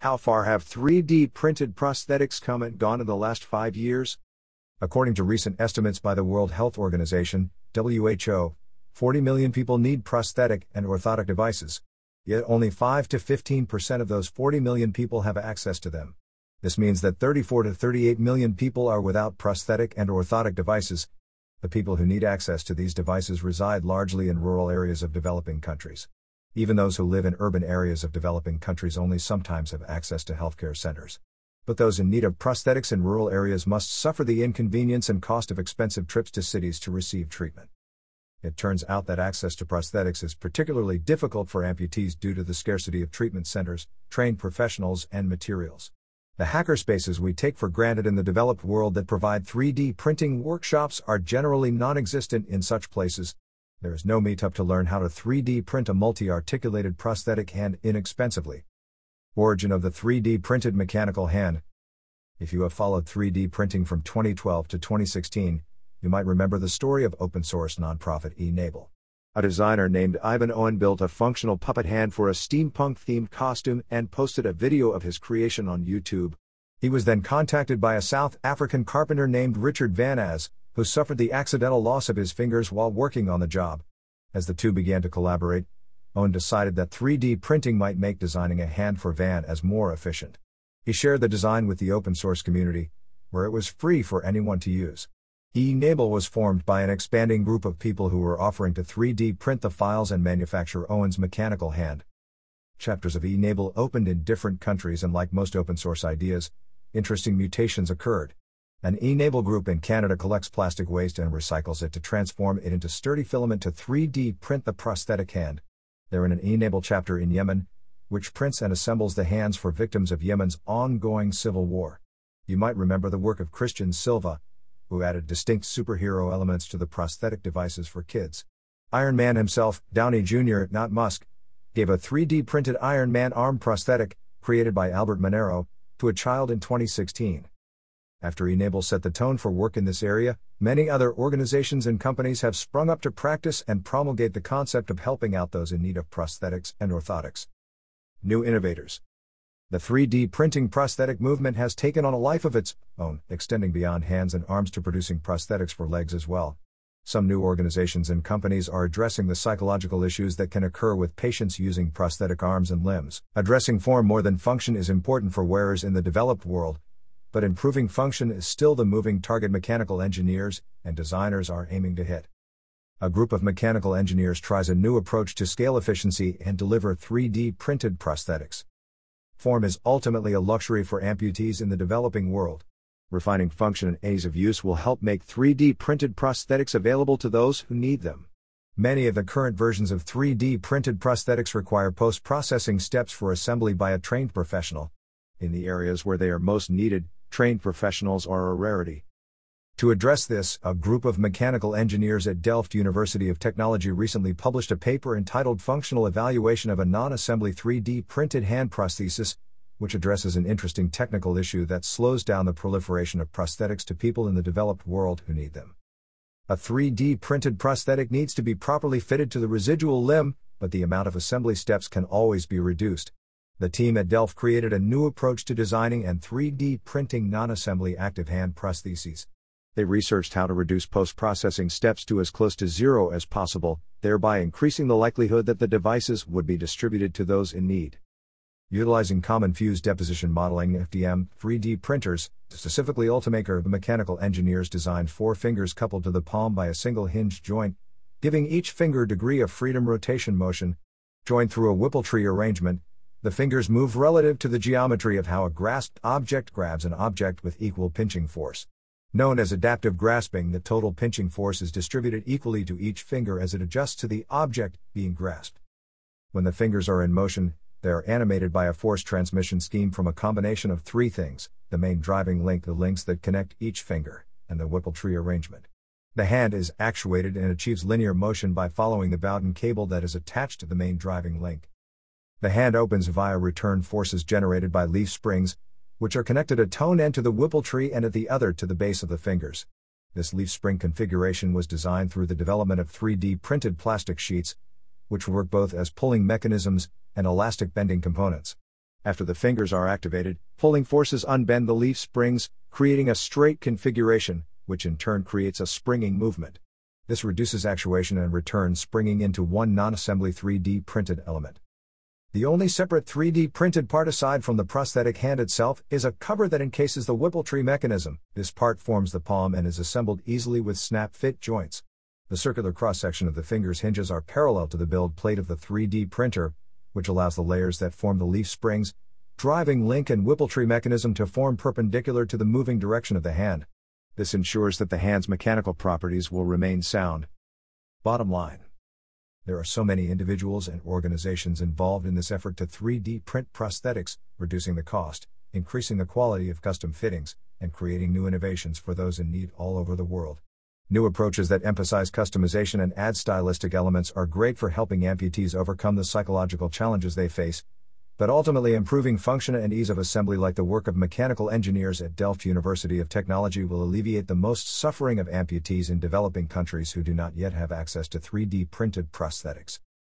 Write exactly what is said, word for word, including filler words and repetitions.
How far have three D printed prosthetics come and gone in the last five years? According to recent estimates by the World Health Organization, W H O, forty million people need prosthetic and orthotic devices. Yet only five to fifteen percent of those forty million people have access to them. This means that thirty-four to thirty-eight million people are without prosthetic and orthotic devices. The people who need access to these devices reside largely in rural areas of developing countries. Even those who live in urban areas of developing countries only sometimes have access to healthcare centers. But those in need of prosthetics in rural areas must suffer the inconvenience and cost of expensive trips to cities to receive treatment. It turns out that access to prosthetics is particularly difficult for amputees due to the scarcity of treatment centers, trained professionals, and materials. The hackerspaces we take for granted in the developed world that provide three D printing workshops are generally non-existent in such places. There is no meetup to learn how to three D print a multi-articulated prosthetic hand inexpensively. Origin of the three D printed mechanical hand. If you have followed three D printing from twenty twelve to twenty sixteen, you might remember the story of open-source nonprofit eNable. A designer named Ivan Owen built a functional puppet hand for a steampunk-themed costume and posted a video of his creation on YouTube. He was then contacted by a South African carpenter named Richard Van Az, who suffered the accidental loss of his fingers while working on the job. As the two began to collaborate, Owen decided that three D printing might make designing a hand for Van Az more efficient. He shared the design with the open-source community, where it was free for anyone to use. eNable was formed by an expanding group of people who were offering to three D print the files and manufacture Owen's mechanical hand. Chapters of eNable opened in different countries, and like most open-source ideas, interesting mutations occurred. An eNable group in Canada collects plastic waste and recycles it to transform it into sturdy filament to three D print the prosthetic hand. They're in an eNable chapter in Yemen, which prints and assembles the hands for victims of Yemen's ongoing civil war. You might remember the work of Christian Silva, who added distinct superhero elements to the prosthetic devices for kids. Iron Man himself, Downey Junior, not Musk, gave a three D printed Iron Man arm prosthetic, created by Albert Monero, to a child in twenty sixteen. After eNable set the tone for work in this area, many other organizations and companies have sprung up to practice and promulgate the concept of helping out those in need of prosthetics and orthotics. New innovators. The three D printing prosthetic movement has taken on a life of its own, extending beyond hands and arms to producing prosthetics for legs as well. Some new organizations and companies are addressing the psychological issues that can occur with patients using prosthetic arms and limbs. Addressing form more than function is important for wearers in the developed world, but improving function is still the moving target mechanical engineers and designers are aiming to hit. A group of mechanical engineers tries a new approach to scale efficiency and deliver three D printed prosthetics. Form is ultimately a luxury for amputees in the developing world. Refining function and ease of use will help make three D printed prosthetics available to those who need them. Many of the current versions of three D printed prosthetics require post-processing steps for assembly by a trained professional. In the areas where they are most needed, trained professionals are a rarity. To address this, a group of mechanical engineers at Delft University of Technology recently published a paper entitled Functional Evaluation of a Non-Assembly three D Printed Hand Prosthesis, which addresses an interesting technical issue that slows down the proliferation of prosthetics to people in the developed world who need them. A three D printed prosthetic needs to be properly fitted to the residual limb, but the amount of assembly steps can always be reduced. The team at Delft created a new approach to designing and three D printing non-assembly active hand prostheses. They researched how to reduce post-processing steps to as close to zero as possible, thereby increasing the likelihood that the devices would be distributed to those in need. Utilizing common fused deposition modeling F D M three D printers, specifically Ultimaker, the mechanical engineers designed four fingers coupled to the palm by a single hinged joint, giving each finger degree of freedom rotation motion. Joined through a Whipple tree arrangement, the fingers move relative to the geometry of how a grasped object grabs an object with equal pinching force. Known as adaptive grasping, the total pinching force is distributed equally to each finger as it adjusts to the object being grasped. When the fingers are in motion, they are animated by a force transmission scheme from a combination of three things: the main driving link, the links that connect each finger, and the Whipple tree arrangement. The hand is actuated and achieves linear motion by following the Bowden cable that is attached to the main driving link. The hand opens via return forces generated by leaf springs, which are connected at tone end to the Whipple tree and at the other to the base of the fingers. This leaf spring configuration was designed through the development of three D printed plastic sheets, which work both as pulling mechanisms and elastic bending components. After the fingers are activated, pulling forces unbend the leaf springs, creating a straight configuration, which in turn creates a springing movement. This reduces actuation and returns springing into one non-assembly three D printed element. The only separate three D printed part aside from the prosthetic hand itself is a cover that encases the Whippletree mechanism. This part forms the palm and is assembled easily with snap-fit joints. The circular cross-section of the finger's hinges are parallel to the build plate of the three D printer, which allows the layers that form the leaf springs, driving link and Whippletree mechanism to form perpendicular to the moving direction of the hand. This ensures that the hand's mechanical properties will remain sound. Bottom line. There are so many individuals and organizations involved in this effort to three D print prosthetics, reducing the cost, increasing the quality of custom fittings, and creating new innovations for those in need all over the world. New approaches that emphasize customization and add stylistic elements are great for helping amputees overcome the psychological challenges they face, but ultimately improving function and ease of assembly, like the work of mechanical engineers at Delft University of Technology, will alleviate the most suffering of amputees in developing countries who do not yet have access to three D printed prosthetics.